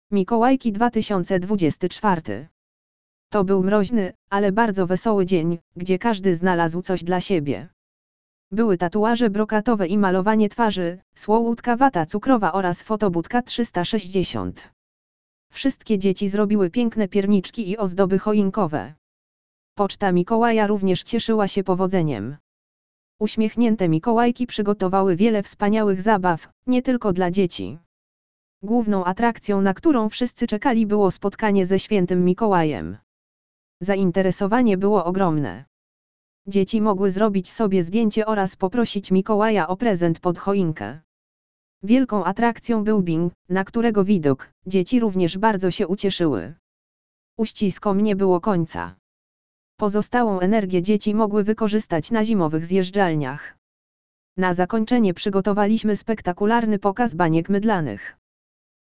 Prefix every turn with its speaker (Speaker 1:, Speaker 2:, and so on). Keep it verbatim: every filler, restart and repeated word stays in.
Speaker 1: Mikołajki dwa tysiące dwudziesty czwarty. To był mroźny, ale bardzo wesoły dzień, gdzie każdy znalazł coś dla siebie. Były tatuaże brokatowe i malowanie twarzy, słodka wata cukrowa oraz fotobudka trzysta sześćdziesiąt. Wszystkie dzieci zrobiły piękne pierniczki i ozdoby choinkowe. Poczta Mikołaja również cieszyła się powodzeniem. Uśmiechnięte Mikołajki przygotowały wiele wspaniałych zabaw, nie tylko dla dzieci. Główną atrakcją, na którą wszyscy czekali, było spotkanie ze świętym Mikołajem. Zainteresowanie było ogromne. Dzieci mogły zrobić sobie zdjęcie oraz poprosić Mikołaja o prezent pod choinkę. Wielką atrakcją był bing, na którego widok dzieci również bardzo się ucieszyły. Uściskom nie było końca. Pozostałą energię dzieci mogły wykorzystać na zimowych zjeżdżalniach. Na zakończenie przygotowaliśmy spektakularny pokaz baniek mydlanych.